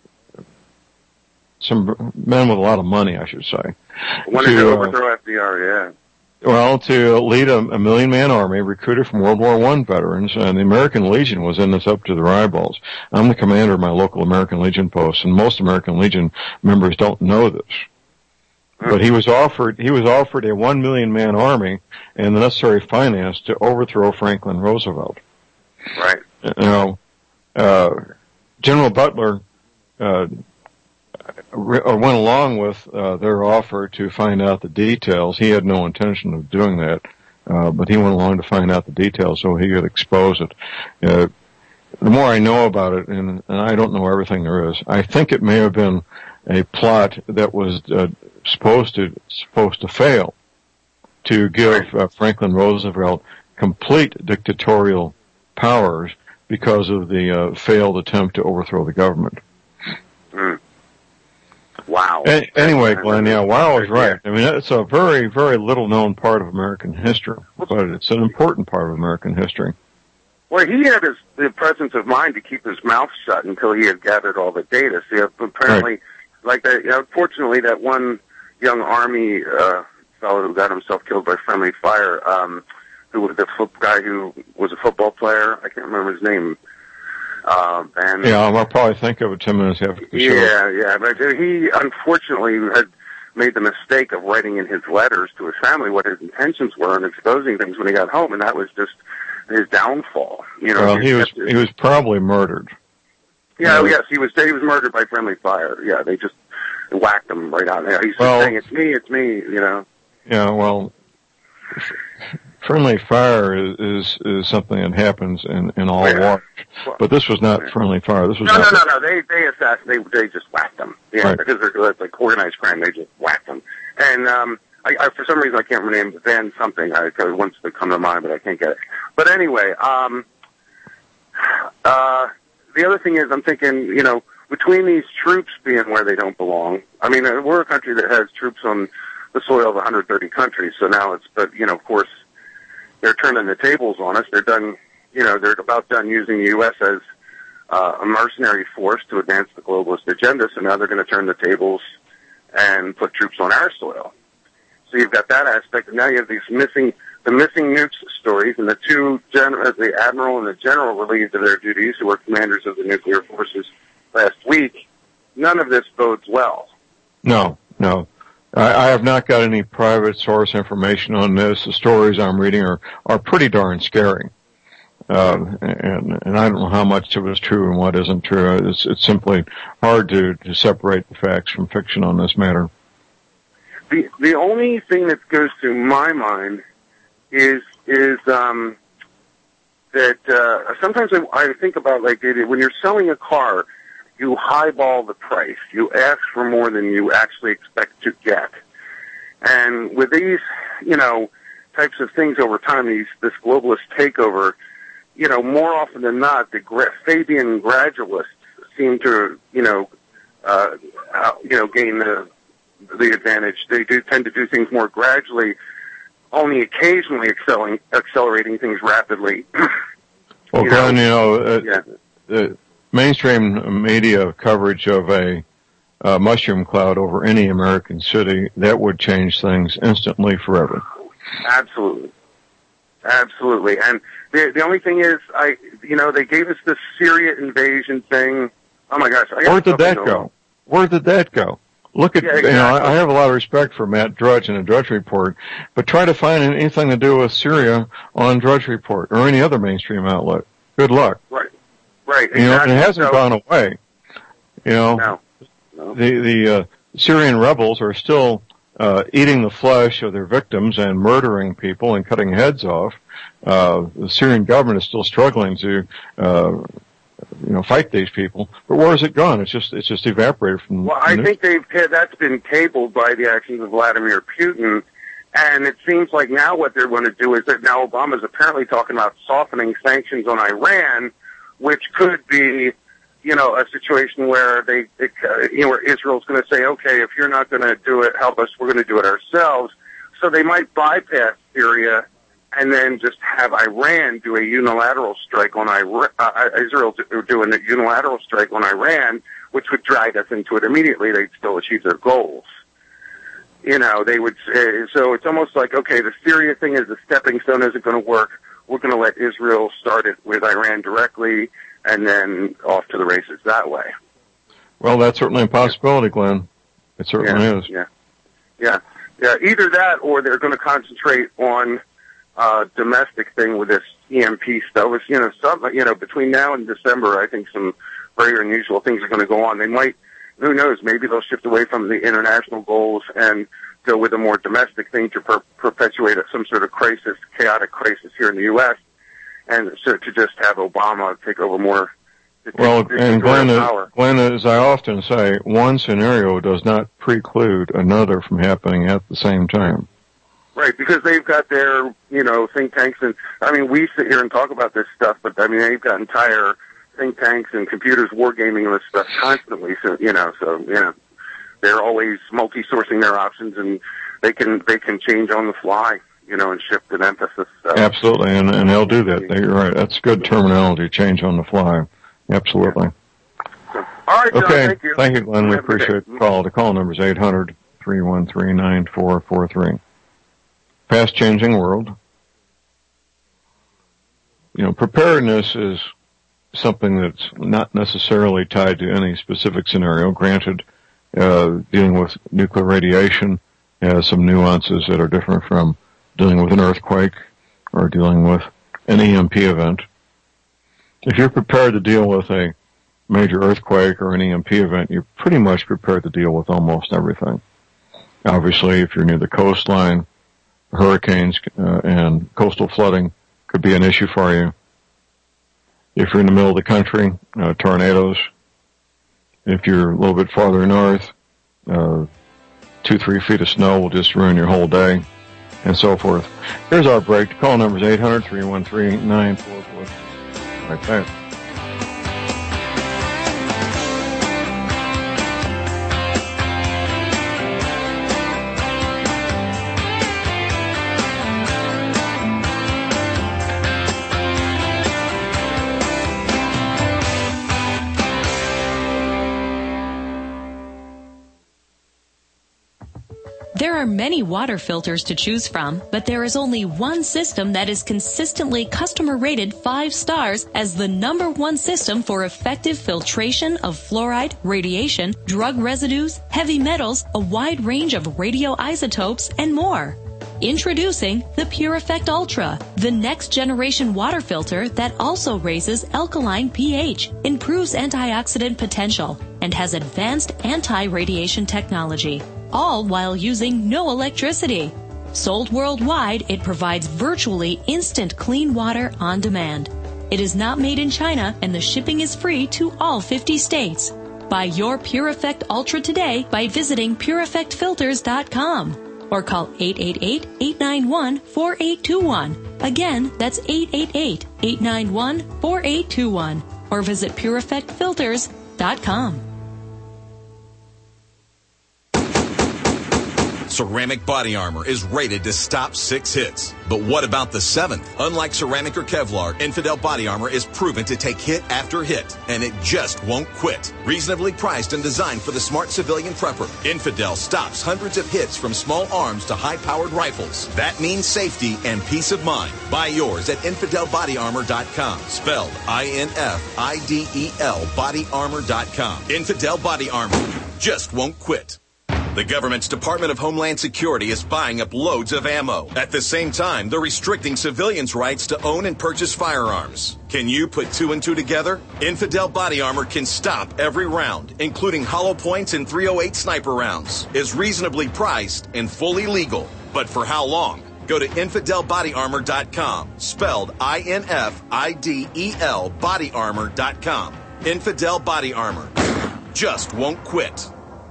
some men with a lot of money, I should say. Wanted to, to overthrow uh, F D R, yeah. Well, to lead a, a million-man army recruited from World War One veterans, and the American Legion was in this up to the eyeballs. I'm the commander of my local American Legion post, and most American Legion members don't know this. But he was offered he was offered a one million man army and the necessary finance to overthrow Franklin Roosevelt. Right. Now, uh, General Butler uh, went along with uh, their offer to find out the details. He had no intention of doing that, uh, but he went along to find out the details so he could expose it. Uh, the more I know about it, and, and I don't know everything there is, I think it may have been a plot that was uh, supposed to supposed to fail to give uh, Franklin Roosevelt complete dictatorial powers because of the uh, failed attempt to overthrow the government. Mm. Wow. A- anyway, Glenn, yeah, wow is right. I mean, it's a very, very little known part of American history, but it's an important part of American history. Well, he had his, the presence of mind to keep his mouth shut until he had gathered all the data. See, apparently, right. like that, you know, fortunately, that one young Army uh, fellow who got himself killed by friendly fire, um, who was the foot guy who was a football player, I can't remember his name. Um, and yeah, I'll probably think of it ten minutes after the show. Yeah, yeah, but he unfortunately had made the mistake of writing in his letters to his family what his intentions were and exposing things when he got home, and that was just his downfall. You know, well, he was he was probably murdered. Yeah, you know? Yes, he was. He was murdered by friendly fire. Yeah, they just whacked him right out there. He's well, saying, "It's me, it's me," you know. Yeah, well, friendly fire is, is, is something that happens in, in all yeah. wars. But this was not friendly fire. This was no, not no, no, no. They they assassin. They they just whacked them. Yeah, right. because they're like organized crime. They just whacked them. And um, I, I for some reason I can't remember Van something. I it wants to come to mind, but I can't get it. But anyway, um, uh, the other thing is I'm thinking, you know, between these troops being where they don't belong. I mean, we're a country that has troops on the soil of one hundred thirty countries. So now it's, but you know, of course, they're turning the tables on us. They're done, you know, they're about done using the U S as uh, a mercenary force to advance the globalist agenda. So now they're going to turn the tables and put troops on our soil. So you've got that aspect, and now you have these missing, the missing nukes stories, and the two generals, the admiral and the general relieved of their duties, who were commanders of the nuclear forces last week. None of this bodes well. No, no. I, I have not got any private source information on this. The stories I'm reading are, are pretty darn scary. Uh, and, and I don't know how much of it is true and what isn't true. It's, it's simply hard to, to separate the facts from fiction on this matter. The, the only thing that goes through my mind is, is, um, that, uh, sometimes I, I think about, like, when you're selling a car, you highball the price. You ask for more than you actually expect to get. And with these, you know, types of things over time, these, this globalist takeover, you know, more often than not, the gra- Fabian gradualists seem to, you know, uh, uh, you know, gain the the advantage. They do tend to do things more gradually, only occasionally accelerating, accelerating things rapidly. Well, you Glenn, know, you know, uh, yeah. the mainstream media coverage of a uh, mushroom cloud over any American city, that would change things instantly forever. Absolutely. Absolutely. And the the only thing is, I, you know, they gave us the Syria invasion thing. Oh my gosh. I Where did that go? Where did that go? Look at, Yeah, exactly. you know, I, I have a lot of respect for Matt Drudge and the Drudge Report, but try to find anything to do with Syria on Drudge Report or any other mainstream outlet. Good luck. Right. Right. You know, Exactly. and it hasn't So- gone away. You know, No. No. the, the, uh, Syrian rebels are still, uh, eating the flesh of their victims and murdering people and cutting heads off. Uh, the Syrian government is still struggling to, uh, you know, fight these people. But where has it gone? It's just, it's just evaporated from. Well, I think they've that's been tabled by the actions of Vladimir Putin, and it seems like now what they're going to do is that now Obama's apparently talking about softening sanctions on Iran, which could be, you know, a situation where they, it, uh, you know, where Israel's going to say, okay, if you're not going to do it, help us, we're going to do it ourselves. So they might bypass Syria and then just have Iran do a unilateral strike on Iran, uh, Israel do a unilateral strike on Iran, which would drag us into it immediately. They'd still achieve their goals. You know, they would, uh, so it's almost like, okay, the Syria thing is a stepping stone, isn't going to work. We're going to let Israel start it with Iran directly and then off to the races that way. Well, that's certainly a possibility, Glenn. It certainly yeah, is. Yeah. Yeah. Yeah. Either that or they're going to concentrate on uh domestic thing with this E M P stuff. Was, you know, some, you know, between now and December, I think some very unusual things are going to go on. They might, who knows, maybe they'll shift away from the international goals and go with a more domestic thing to per- perpetuate some sort of crisis, chaotic crisis here in the U S, and so to just have Obama take over more. Well, and Glenn, power. Glenn, as I often say, one scenario does not preclude another from happening at the same time. Right, because they've got their, you know, think tanks, and, I mean, we sit here and talk about this stuff, but, I mean, they've got entire think tanks and computers wargaming this stuff constantly, so, you know, so, you know, they're always multi-sourcing their options, and they can, they can change on the fly, you know, and shift an emphasis. So. Absolutely, and, and they'll do that. You're right. That's good terminology, change on the fly. Absolutely. So, all right, John, okay, thank you. Thank you, Glenn. We Have a good appreciate day. the call. The call number is eight hundred, three one three, nine four four three. Fast-changing world. You know, preparedness is something that's not necessarily tied to any specific scenario. Granted, uh, dealing with nuclear radiation has some nuances that are different from dealing with an earthquake or dealing with an E M P event. If you're prepared to deal with a major earthquake or an E M P event, you're pretty much prepared to deal with almost everything. Obviously, if you're near the coastline, hurricanes uh, and coastal flooding could be an issue for you. If you're in the middle of the country, uh, tornadoes. If you're a little bit farther north, uh, two, three feet of snow will just ruin your whole day, and so forth. Here's our break. The call number is eight hundred, three one three, nine four four three. Right back. There are many water filters to choose from, but there is only one system that is consistently customer rated five stars as the number one system for effective filtration of fluoride, radiation, drug residues, heavy metals, a wide range of radioisotopes, and more. Introducing the Pure Effect Ultra, the next generation water filter that also raises alkaline pH, improves antioxidant potential, and has advanced anti-radiation technology, all while using no electricity. Sold worldwide, it provides virtually instant clean water on demand. It is not made in China, and the shipping is free to all fifty states. Buy your Pure Effect Ultra today by visiting pure effect filters dot com. Or call eight eight eight, eight nine one, four eight two one. Again, that's eight eight eight, eight nine one, four eight two one. Or visit pure effect filters dot com. Ceramic body armor is rated to stop six hits. But what about the seventh? Unlike ceramic or Kevlar, Infidel body armor is proven to take hit after hit, and it just won't quit. Reasonably priced and designed for the smart civilian prepper, Infidel stops hundreds of hits from small arms to high-powered rifles. That means safety and peace of mind. Buy yours at infidel body armor dot com. Spelled I N F I D E L body armor dot com. Infidel body armor just won't quit. The government's Department of Homeland Security is buying up loads of ammo. At the same time, they're restricting civilians' rights to own and purchase firearms. Can you put two and two together? Infidel body armor can stop every round, including hollow points and three oh eight sniper rounds. Is reasonably priced and fully legal. But for how long? Go to infidel body armor dot com. Spelled I N F I D E L body armor dot com. Infidel body armor just won't quit.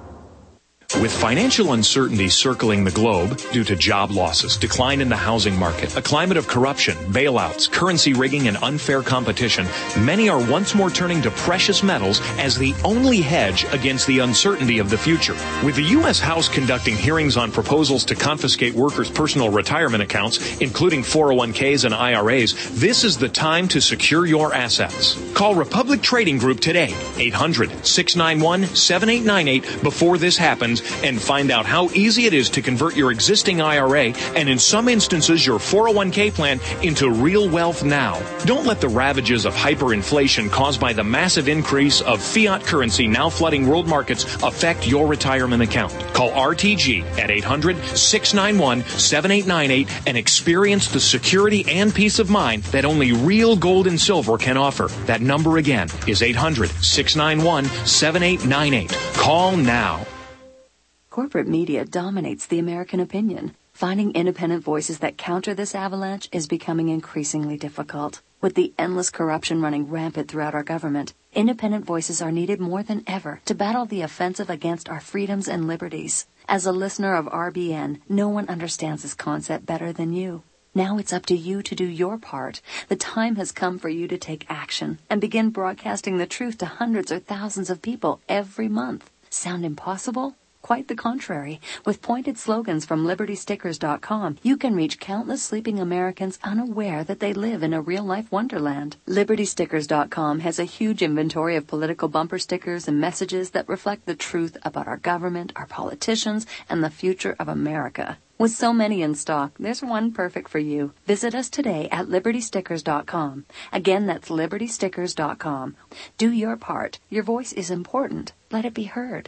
With financial uncertainty circling the globe due to job losses, decline in the housing market, a climate of corruption, bailouts, currency rigging, and unfair competition, many are once more turning to precious metals as the only hedge against the uncertainty of the future. With the U S House conducting hearings on proposals to confiscate workers' personal retirement accounts, including four oh one k's and I R A's, this is the time to secure your assets. Call Republic Trading Group today, eight hundred, six nine one, seven eight nine eight, before this happens, and find out how easy it is to convert your existing I R A and in some instances your four oh one k plan into real wealth now. Don't let the ravages of hyperinflation caused by the massive increase of fiat currency now flooding world markets affect your retirement account. Call R T G at eight hundred, six nine one, seven eight nine eight and experience the security and peace of mind that only real gold and silver can offer. That number again is eight hundred, six nine one, seven eight nine eight. Call now. Corporate media dominates the American opinion. Finding independent voices that counter this avalanche is becoming increasingly difficult. With the endless corruption running rampant throughout our government, independent voices are needed more than ever to battle the offensive against our freedoms and liberties. As a listener of R B N, no one understands this concept better than you. Now it's up to you to do your part. The time has come for you to take action and begin broadcasting the truth to hundreds or thousands of people every month. Sound impossible? Quite the contrary. With pointed slogans from liberty stickers dot com, you can reach countless sleeping Americans unaware that they live in a real-life wonderland. liberty stickers dot com has a huge inventory of political bumper stickers and messages that reflect the truth about our government, our politicians, and the future of America. With so many in stock, there's one perfect for you. Visit us today at liberty stickers dot com. Again, that's liberty stickers dot com. Do your part. Your voice is important. Let it be heard.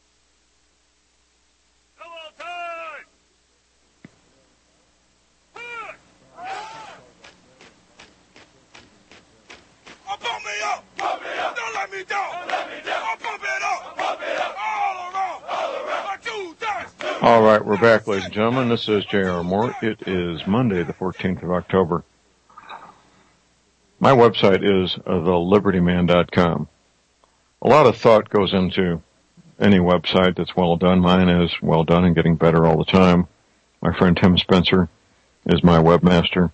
Me down. Let me down. I'll pump it up. Pump it up. All around. All around. Two times. All right, we're back, ladies and gentlemen. This is J R. Moore. It is Monday, the fourteenth of October. My website is the liberty man dot com. A lot of thought goes into any website that's well done. Mine is well done and getting better all the time. My friend Tim Spencer is my webmaster.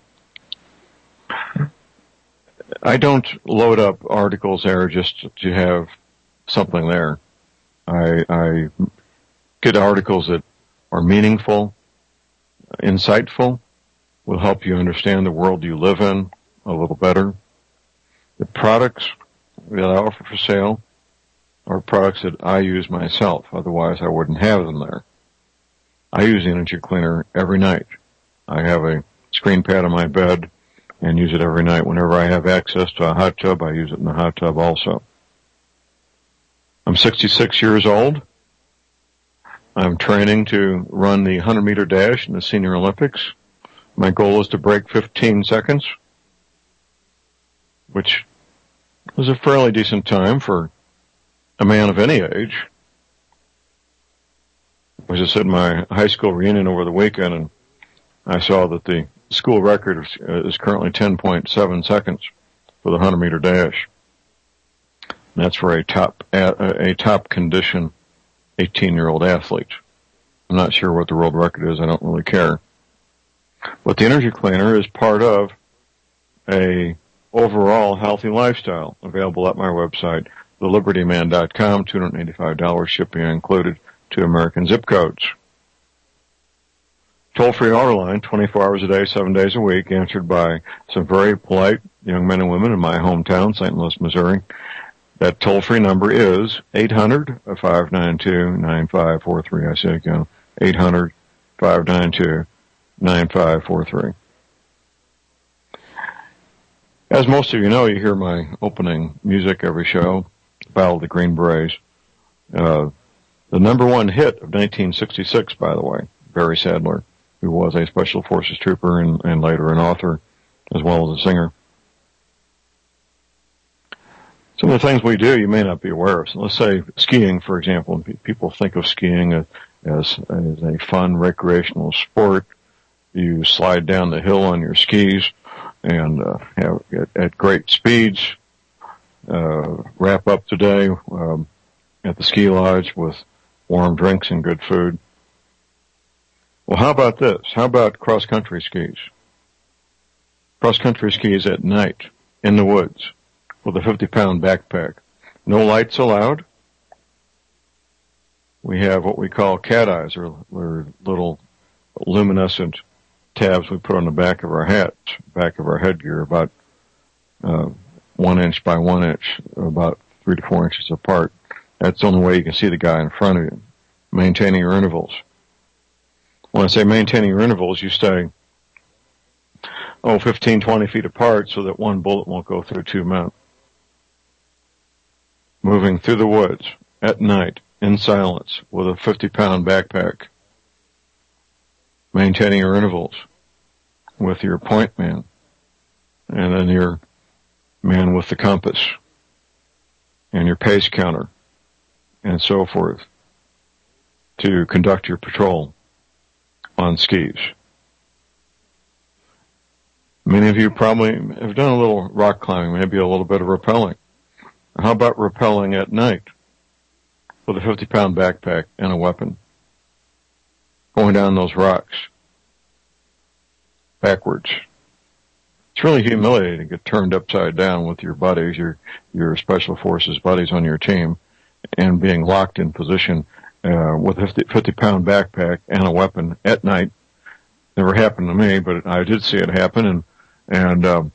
I don't load up articles there just to have something there. I, I get articles that are meaningful, insightful, will help you understand the world you live in a little better. The products that I offer for sale are products that I use myself. Otherwise, I wouldn't have them there. I use the energy cleaner every night. I have a screen pad on my bed and use it every night. Whenever I have access to a hot tub, I use it in the hot tub also. I'm sixty-six years old. I'm training to run the one hundred meter dash in the Senior Olympics. My goal is to break fifteen seconds, which is a fairly decent time for a man of any age. I was just at my high school reunion over the weekend, and I saw that the school record is currently ten point seven seconds for the one hundred meter dash. And that's for a top, a top condition eighteen year old athlete. I'm not sure what the world record is. I don't really care. But the energy cleaner is part of a overall healthy lifestyle available at my website, the liberty man dot com, two hundred eighty-five dollars shipping included, to American zip codes. toll-free order line, twenty-four hours a day, seven days a week, answered by some very polite young men and women in my hometown, Saint Louis, Missouri. That toll-free number is eight hundred, five nine two, nine five four three. I say again, eight hundred, five nine two, nine five four three. As most of you know, you hear my opening music every show, Battle of the Green Berets. Uh, the number one hit of nineteen sixty-six, by the way, Barry Sadler, who was a Special Forces trooper and, and later an author, as well as a singer. Some of the things we do you may not be aware of. So let's say skiing, for example. People think of skiing as, as, as a fun recreational sport. You slide down the hill on your skis and uh, have at, at great speeds. Uh, wrap up the day um, at the ski lodge with warm drinks and good food. Well, how about this? How about cross-country skis? Cross-country skis at night in the woods with a fifty-pound backpack. No lights allowed. We have what we call cat eyes, or, or little luminescent tabs we put on the back of our hats, back of our headgear, about uh, one inch by one inch, about three to four inches apart. That's the only way you can see the guy in front of you. Maintaining your intervals. When I say maintaining your intervals, you stay, oh, fifteen, twenty feet apart so that one bullet won't go through two men. Moving through the woods at night in silence with a fifty-pound backpack. Maintaining your intervals with your point man and then your man with the compass and your pace counter and so forth to conduct your patrol on skis. Many of you probably have done a little rock climbing, maybe a little bit of rappelling. How about rappelling at night with a fifty-pound backpack and a weapon? Going down those rocks backwards. It's really humiliating to get turned upside down with your buddies, your your Special Forces buddies on your team, and being locked in position uh, with a fifty-pound backpack and a weapon at night. Never happened to me, but I did see it happen, and and um,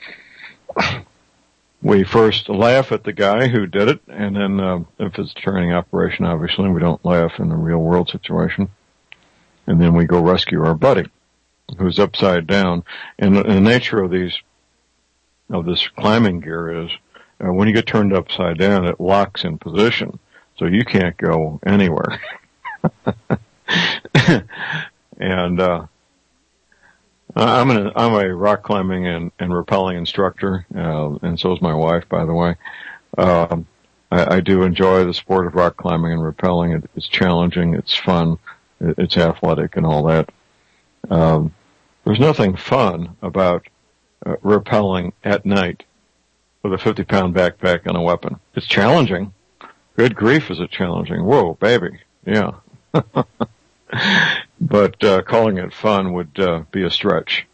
we first laugh at the guy who did it, and then uh, if it's a training operation, obviously we don't laugh in a real world situation, and then we go rescue our buddy who's upside down. And the nature of these of this climbing gear is uh, when you get turned upside down, it locks in position, so you can't go anywhere. and uh I'm an I'm a rock climbing and, and rappelling instructor, uh, and so is my wife, by the way. Um, I, I do enjoy the sport of rock climbing and rappelling. It, it's challenging, it's fun, it, it's athletic, and all that. Um, there's nothing fun about uh, rappelling at night with a fifty-pound backpack and a weapon. It's challenging. Good grief, is it challenging? Whoa, baby, yeah. But uh, calling it fun would uh, be a stretch.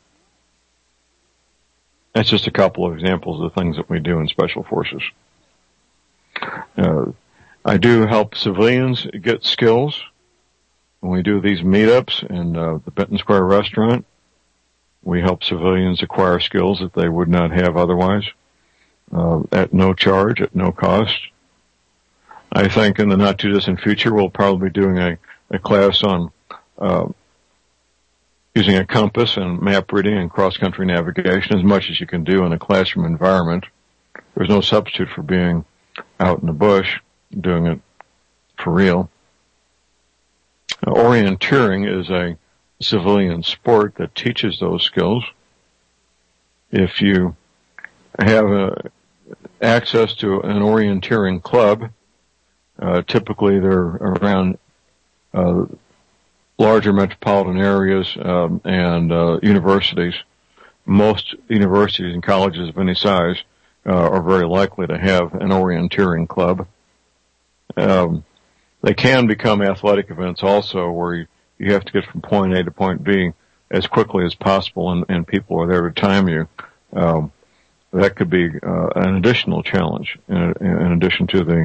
That's just a couple of examples of the things that we do in Special Forces. Uh, I do help civilians get skills. When we do these meetups in uh, the Benton Square restaurant, we help civilians acquire skills that they would not have otherwise, uh, at no charge, at no cost. I think in the not-too-distant future, we'll probably be doing a, a class on uh, using a compass and map reading and cross-country navigation, as much as you can do in a classroom environment. There's no substitute for being out in the bush, doing it for real. Uh, orienteering is a civilian sport that teaches those skills. If you have uh, access to an orienteering club, uh, typically they're around uh, larger metropolitan areas um, and uh, universities. Most universities and colleges of any size uh, are very likely to have an orienteering club. Um, they can become athletic events also, where you, you have to get from point A to point B as quickly as possible, and, and people are there to time you. Um, that could be uh, an additional challenge in, in addition to the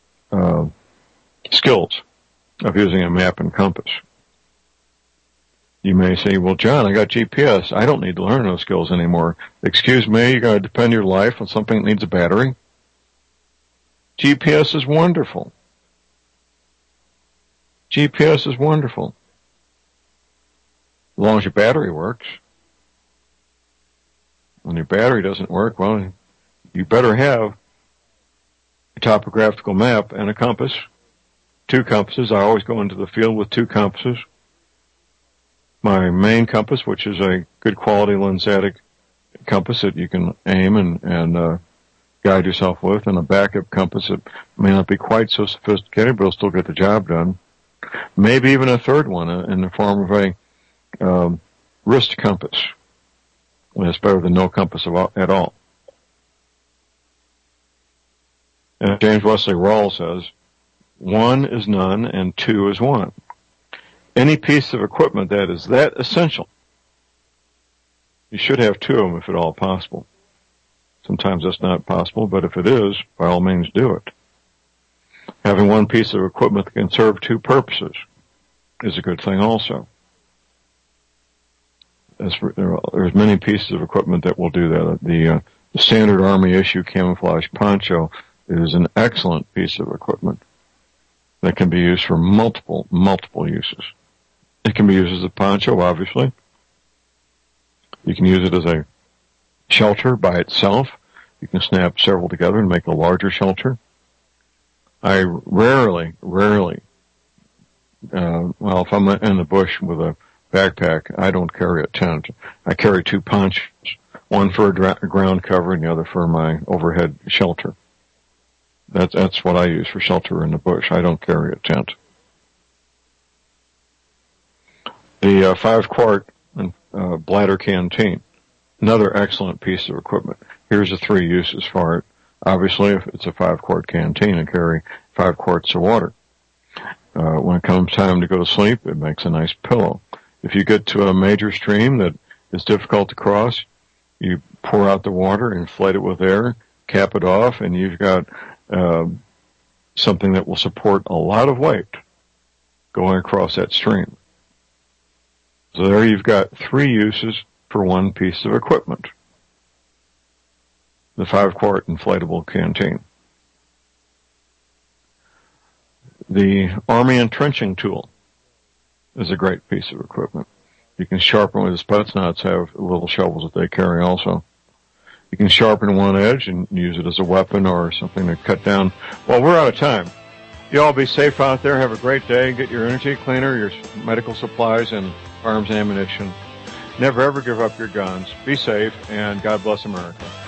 uh, skills of using a map and compass. You may say, well, John, I got G P S. I don't need to learn those skills anymore. Excuse me, you're going to depend your life on something that needs a battery? G P S is wonderful. G P S is wonderful. As long as your battery works. When your battery doesn't work, well, you better have a topographical map and a compass. Two compasses. I always go into the field with two compasses. My main compass, which is a good quality lensatic compass that you can aim and, and uh, guide yourself with, and a backup compass that may not be quite so sophisticated, but will still get the job done. Maybe even a third one uh, in the form of a um, wrist compass. It's better than no compass at all. And James Wesley Rawls says, one is none and two is one. Any piece of equipment that is that essential, you should have two of them if at all possible. Sometimes that's not possible, but if it is, by all means do it. Having one piece of equipment that can serve two purposes is a good thing also. As for, there's many pieces of equipment that will do that. The, uh, the standard Army issue camouflage poncho is an excellent piece of equipment that can be used for multiple, multiple uses. It can be used as a poncho, obviously. You can use it as a shelter by itself. You can snap several together and make a larger shelter. I rarely, rarely, uh, well, if I'm in the bush with a backpack, I don't carry a tent. I carry two ponchos, one for a dra- ground cover and the other for my overhead shelter. That's, that's what I use for shelter in the bush. I don't carry a tent. The uh, five quart uh, bladder canteen, another excellent piece of equipment. Here's the three uses for it. Obviously, if it's a five quart canteen, and carry five quarts of water. Uh, when it comes time to go to sleep, it makes a nice pillow. If you get to a major stream that is difficult to cross, you pour out the water, inflate it with air, cap it off, and you've got uh, something that will support a lot of weight going across that stream. So there you've got three uses for one piece of equipment. The five quart inflatable canteen. The Army entrenching tool is a great piece of equipment. You can sharpen with the Spetsnaz have little shovels that they carry also. You can sharpen one edge and use it as a weapon or something to cut down. Well, we're out of time. You all be safe out there. Have a great day. Get your energy cleaner, your medical supplies, and arms and ammunition. Never ever give up your guns. Be safe, and God bless America.